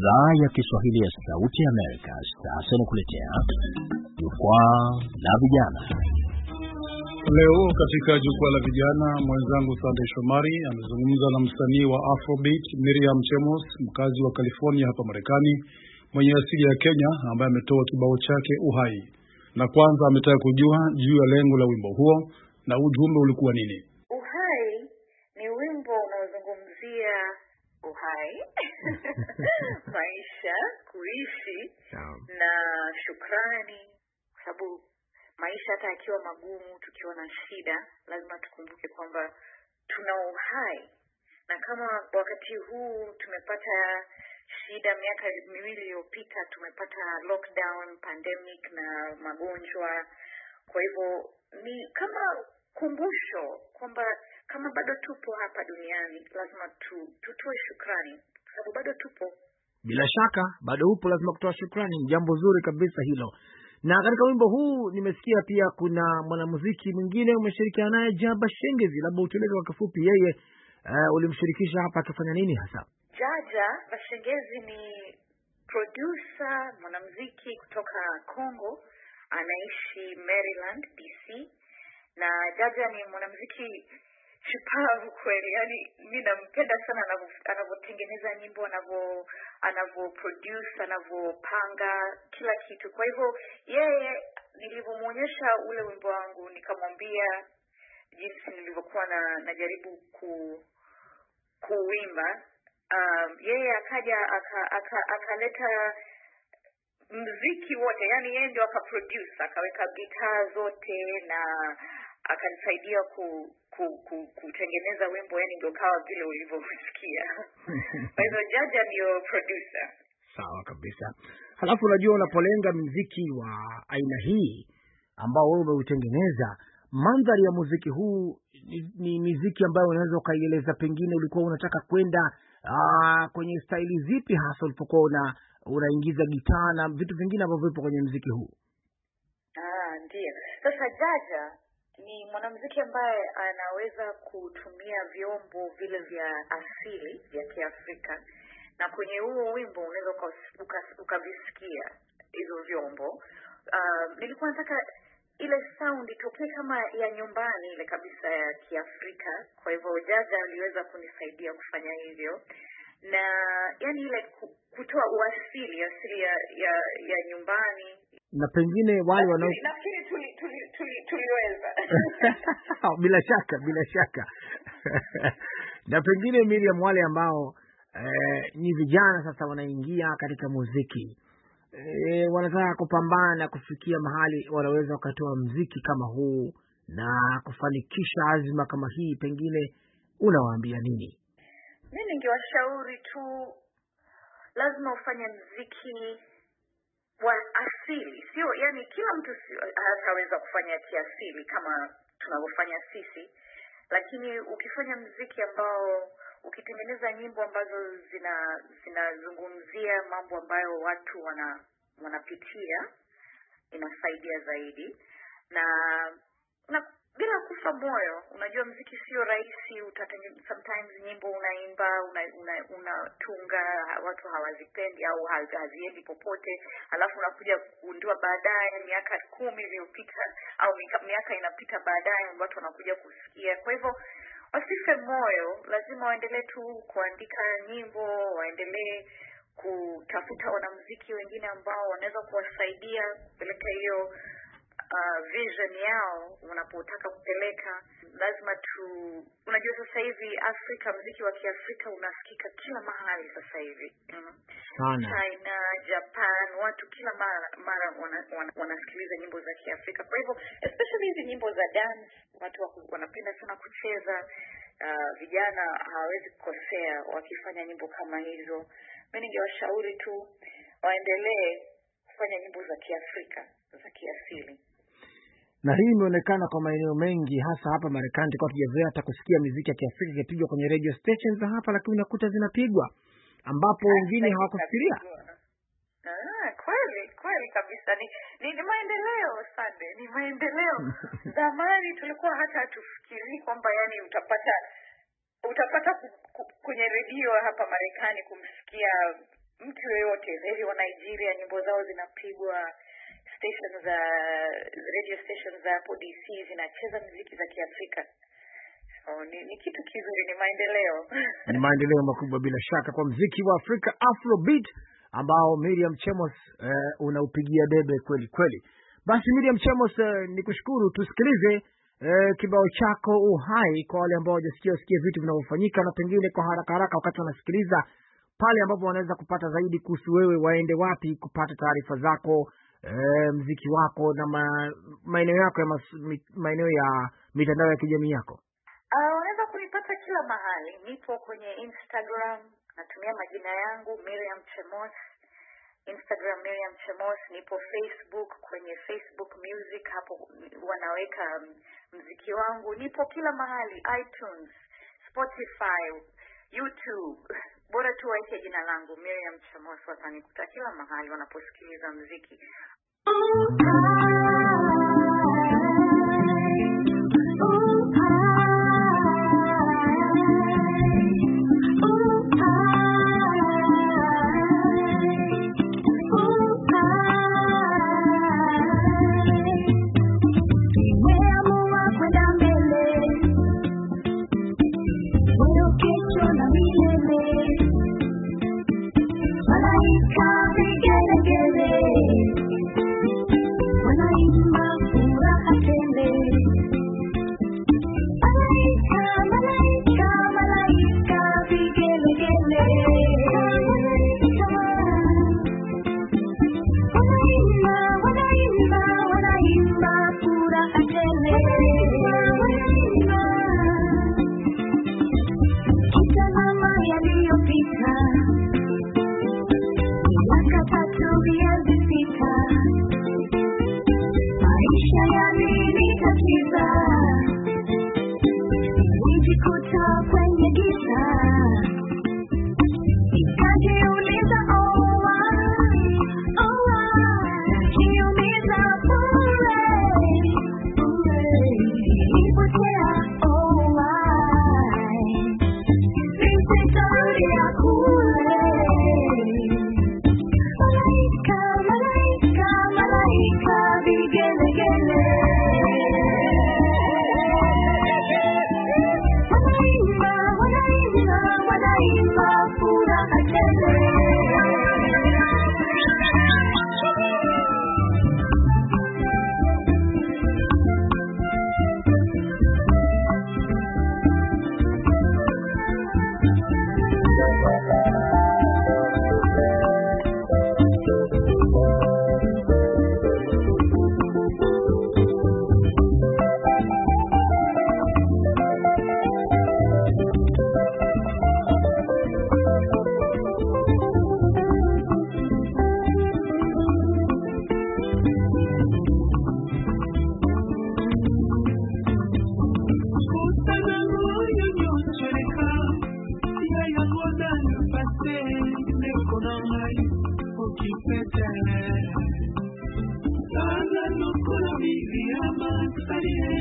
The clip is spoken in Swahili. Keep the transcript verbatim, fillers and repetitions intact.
Idhaa ya Kiswahili ya Sauti ya Amerika sasa inakuletea Jukwaa la Vijana. Leo katika Jukwaa la Vijana, mwenzangu Sunday Shomari amezungumza na msanii wa Afrobeat Miriam Chemos, mkazi wa California hapa Marekani, mwenye asili ya Kenya, ambaye ametoa kibao chake Uhai. Na kwanza ametaka kujua juu ya lengo la wimbo huo na ujumbe ulikuwa nini. Uhai ni wimbo unaozungumzia uhai, maisha, kuishi na shukrani, kwa sababu maisha hata yakiwa magumu, tukiwa na shida, lazima tukumbuke kwamba tuna uhai. Na kama wakati huu tumepata shida, miaka miwili iliyopita tumepata lockdown, pandemic na magonjwa, kwa hivyo ni kama kumbusho kwamba kama bado tupo hapa duniani, lazima tu, tutoe shukrani kwa sababu bado tupo. Bila shaka bado upo, lazima kutoa shukrani. Jambo zuri kabisa hilo. Na katika wimbo huu nimesikia pia kuna mwanamuziki mwingine umeshirikiana naye, Jaba Shengezi. Labda utueleze kwa kifupi yeye uh, ulimshirikisha hapa akifanya nini hasa? Jaja Bashengezi ni producer, mwanamuziki kutoka Congo, anaishi Maryland, D C. Na Jaja ni mwanamuziki shupavu kweli. Yaani mimi nampenda sana anavyotengeneza nyimbo, anavyo anavyo produce, anavyopanga kila kitu. Kwa hivyo yeye, nilivyomuonyesha ule wimbo wangu, nikamwambia jinsi nilivyokuwa na najaribu ku kuimba, um, yeye akaja akaleta aka, aka muziki wote, yani yeye ndio akaproduce, akaweka gitaa zote na akanisaidia ku, ku, ku kutengeneza wimbo, yani ndio kawa vile ulivyosikia. Kwa hivyo Jaja ndio producer. Sawa kabisa. Halafu unajua, unapolenga muziki wa aina hii ambao wewe umeutengeneza, mandhari ya muziki huu ni, ni muziki ambayo unaweza ukaieleza, pengine ulikuwa unataka kwenda aa, kwenye staili zipi hasa ulipokuwa una unaingiza gitaa na vitu vingine ambavyo vipo kwenye muziki huu? Ah, ndio. Sasa Jaja ni mwanamuziki ambaye anaweza kutumia vyombo vile vya asili vya Kiafrika, na kwenye huo wimbo unaweza ukavisikia hizo vyombo. Uh, nilikuwa nataka ile sound itokee kama ya nyumbani ile kabisa ya Kiafrika. Kwa hivyo Jaja aliweza kunisaidia kufanya hivyo, na yani ile kutoa uasili asili ya, ya ya nyumbani. Na pengine wale wanao, nafikiri tuli tuli tuli tuliweza. bila shaka bila shaka na pengine Miriam, wale ambao eh, ni vijana sasa wanaingia katika muziki, eh, wanataka kupambana kufikia mahali wanaweza wakatoa muziki kama huu na kufanikisha azma kama hii, pengine unawaambia nini? Mimi ningewashauri tu, lazima ufanye muziki wa asili. Sio, yani kila mtu hataweza kufanya kiasili kama tunavyofanya sisi, lakini ukifanya muziki ambao ukitengeneza nyimbo ambazo zina zinazungumzia mambo ambayo watu wana wanapitia, inasaidia zaidi. Na na bila kufa moyo. Unajua muziki sio rahisi, utatengeneza sometimes nyimbo unaimba, unatunga, una, una watu hawazipendi au haziendi popote, alafu unakuja kugundua baadaye miaka kumi iliyopita au miaka inapita baadaye watu wanakuja kusikia. Kwa hivyo wasife moyo, lazima waendelee tu kuandika nyimbo, waendelee kutafuta wanamuziki wengine ambao wanaweza kuwasaidia kupeleka hiyo Uh, vision yao unapotaka kupeleka. Lazima tu, unajua sasa hivi Afrika, muziki wa Kiafrika unasikika kila mahali sasa hivi. Mm. China, Japan, watu kila mara mara wanasikiliza wana, wana nyimbo za Kiafrika. Kwa hivyo especially hizi nyimbo za dance, watu wanapenda sana kucheza. Uh, vijana hawawezi kukosea wakifanya nyimbo kama hizo. Mimi ningewashauri tu waendelee kufanya nyimbo za Kiafrika, za kiasili. Na hii imeonekana kwa maeneo mengi, hasa hapa Marekani. Tulikuwa tujazoea hata kusikia muziki ya Kiafrika ikipigwa kwenye radio stations hapa, lakini unakuta zinapigwa ambapo wengine hawakufikiria. Ah, kweli, kweli kabisa. Ni, ni, ni maendeleo sana, ni maendeleo. Zamani tulikuwa hata hatufikiri kwamba yani utapata utapata kwenye redio hapa Marekani kumsikia mtu yoyote, heri wa Nigeria nyimbo zao zinapigwa, stations za radio stations za hapo D C zinacheza muziki za Kiafrika. So ni, ni kitu kizuri, ni maendeleo. Ni maendeleo makubwa bila shaka kwa muziki wa Afrika Afrobeat ambao Miriam Chemos eh, unaupigia debe kweli kweli. Basi Miriam Chemos, eh, nikushukuru. Tusikilize eh, kibao chako Uhai kwa wale ambao hawajasikia sikia vitu vinavyofanyika, na pengine kwa haraka haraka wakati wanasikiliza pale ambapo wanaweza kupata zaidi kuhusu wewe, waende wapi kupata taarifa zako, eh, muziki wako na ma, maeneo yako ya maeneo ya mitandao ya kijamii yako. Ah, unaweza kunipata kila mahali. Nipo kwenye Instagram, natumia majina yangu Miriam Chemos. Instagram Miriam Chemos, nipo Facebook kwenye Facebook Music, hapo wanaweka muziki wangu. Nipo kila mahali, iTunes, Spotify, YouTube. Bora tu waike jina langu Miriam Chemos, watanikuta kila mahali wanaposikiliza muziki. Sana no kula bibi ama kusali